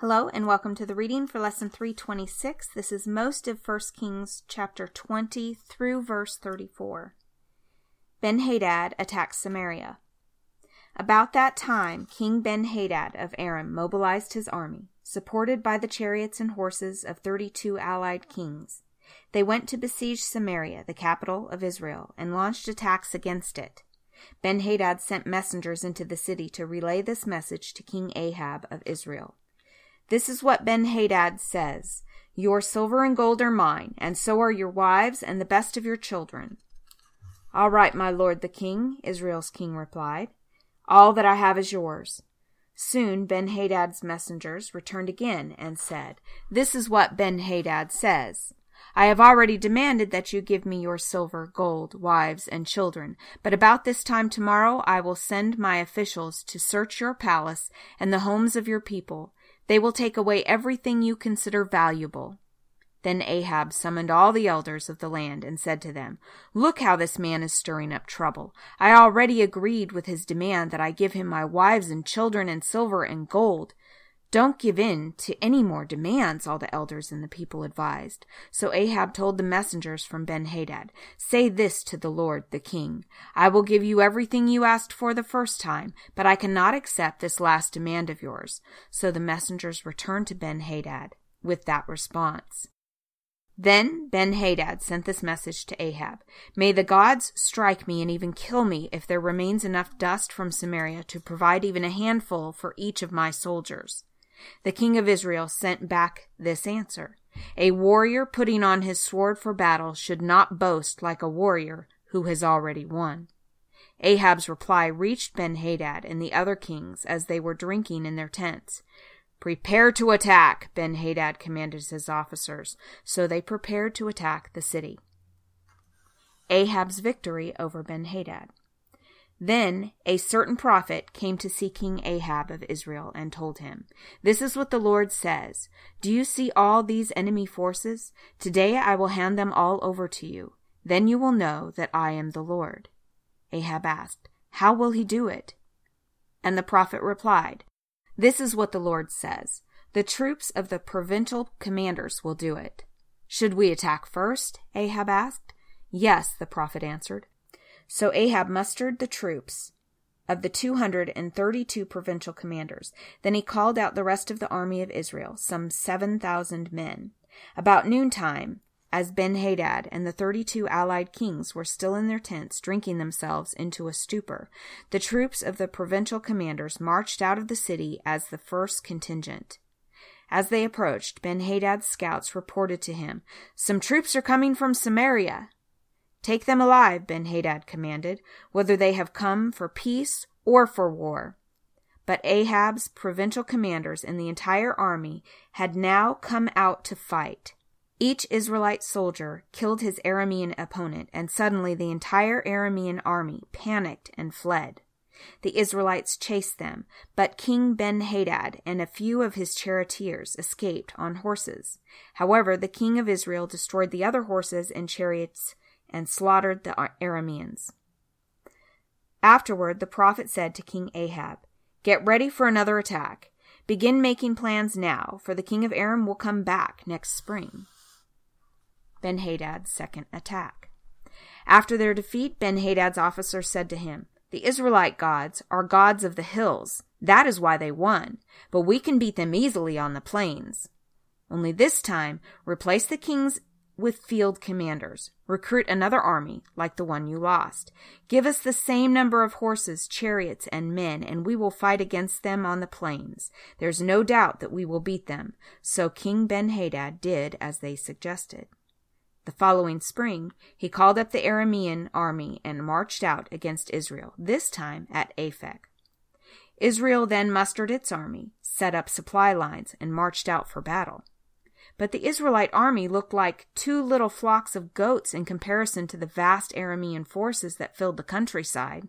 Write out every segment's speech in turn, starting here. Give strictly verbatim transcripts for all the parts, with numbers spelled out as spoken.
Hello and welcome to the reading for Lesson three twenty-six. This is most of First Kings chapter twenty through verse thirty-four. Ben-Hadad attacks Samaria. About that time, King Ben-Hadad of Aram mobilized his army, supported by the chariots and horses of thirty-two allied kings. They went to besiege Samaria, the capital of Israel, and launched attacks against it. Ben-Hadad sent messengers into the city to relay this message to King Ahab of Israel. This is what Ben-Hadad says, "Your silver and gold are mine, and so are your wives and the best of your children." "All right, my lord the king," Israel's king replied. "All that I have is yours." Soon Ben-Hadad's messengers returned again and said, "This is what Ben-Hadad says. I have already demanded that you give me your silver, gold, wives, and children, but about this time tomorrow I will send my officials to search your palace and the homes of your people. They will take away everything you consider valuable." Then Ahab summoned all the elders of the land and said to them, "Look how this man is stirring up trouble. I already agreed with his demand that I give him my wives and children and silver and gold. Don't give in to any more demands," all the elders and the people advised. So Ahab told the messengers from Ben-Hadad, "Say this to the Lord, the king. I will give you everything you asked for the first time, but I cannot accept this last demand of yours." So the messengers returned to Ben-Hadad with that response. Then Ben-Hadad sent this message to Ahab, "May the gods strike me and even kill me if there remains enough dust from Samaria to provide even a handful for each of my soldiers." The king of Israel sent back this answer, "A warrior putting on his sword for battle should not boast like a warrior who has already won." Ahab's reply reached Ben-Hadad and the other kings as they were drinking in their tents. "Prepare to attack," Ben-Hadad commanded his officers. So they prepared to attack the city. Ahab's victory over Ben-Hadad. Then a certain prophet came to see King Ahab of Israel and told him, "This is what the Lord says. Do you see all these enemy forces? Today I will hand them all over to you. Then you will know that I am the Lord." Ahab asked, "How will he do it?" And the prophet replied, "This is what the Lord says. The troops of the provincial commanders will do it." "Should we attack first?" Ahab asked. "Yes," the prophet answered. So Ahab mustered the troops of the two hundred thirty-two provincial commanders. Then he called out the rest of the army of Israel, some seven thousand men. About noontime, as Ben-Hadad and the thirty-two allied kings were still in their tents drinking themselves into a stupor, the troops of the provincial commanders marched out of the city as the first contingent. As they approached, Ben-Hadad's scouts reported to him, "Some troops are coming from Samaria." "Take them alive," Ben-Hadad commanded, "whether they have come for peace or for war." But Ahab's provincial commanders and the entire army had now come out to fight. Each Israelite soldier killed his Aramean opponent, and suddenly the entire Aramean army panicked and fled. The Israelites chased them, but King Ben-Hadad and a few of his charioteers escaped on horses. However, the king of Israel destroyed the other horses and chariots and slaughtered the Arameans. Afterward, the prophet said to King Ahab, "Get ready for another attack. Begin making plans now, for the king of Aram will come back next spring." Ben-Hadad's second attack. After their defeat, Ben-Hadad's officers said to him, "The Israelite gods are gods of the hills. That is why they won, but we can beat them easily on the plains. Only this time, replace the kings with field commanders. Recruit another army like the one you lost. Give us the same number of horses, chariots, and men, and we will fight against them on the plains. There's no doubt that we will beat them." So King Ben-Hadad did as they suggested. The following spring, he called up the Aramean army and marched out against Israel, this time at Aphek. Israel then mustered its army, set up supply lines, and marched out for battle. But the Israelite army looked like two little flocks of goats in comparison to the vast Aramean forces that filled the countryside.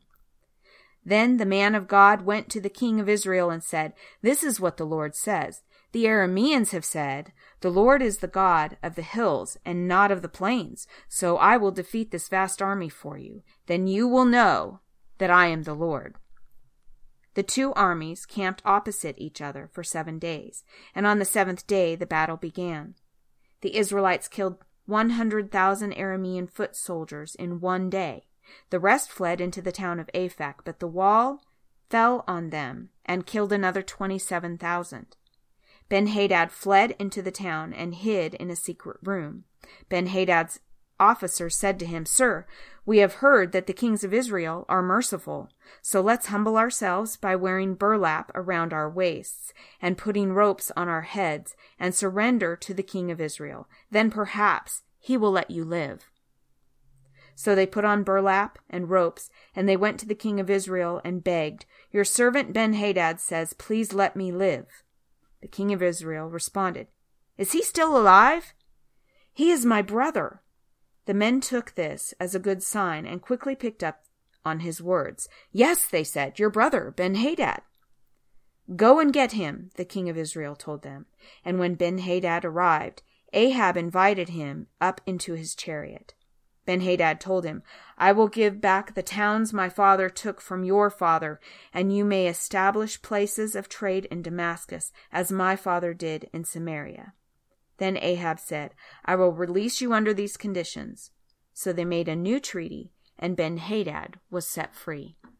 Then the man of God went to the king of Israel and said, "This is what the Lord says. The Arameans have said, 'The Lord is the God of the hills and not of the plains, so I will defeat this vast army for you. Then you will know that I am the Lord.'" The two armies camped opposite each other for seven days, and on the seventh day the battle began. The Israelites killed one hundred thousand Aramean foot soldiers in one day. The rest fled into the town of Aphek, but the wall fell on them and killed another twenty-seven thousand. Ben-Hadad fled into the town and hid in a secret room. Ben-Hadad's officers said to him, "Sir, we have heard that the kings of Israel are merciful, so let's humble ourselves by wearing burlap around our waists and putting ropes on our heads and surrender to the king of Israel. Then perhaps he will let you live." So they put on burlap and ropes, and they went to the king of Israel and begged, "Your servant Ben-Hadad says, 'Please let me live.'" The king of Israel responded, "Is he still alive?" "He is my brother." The men took this as a good sign and quickly picked up on his words. "Yes," they said, "your brother, Ben-Hadad." "Go and get him," the king of Israel told them. And when Ben-Hadad arrived, Ahab invited him up into his chariot. Ben-Hadad told him, "I will give back the towns my father took from your father, and you may establish places of trade in Damascus, as my father did in Samaria." Then Ahab said, "I will release you under these conditions." So they made a new treaty, and Ben-Hadad was set free.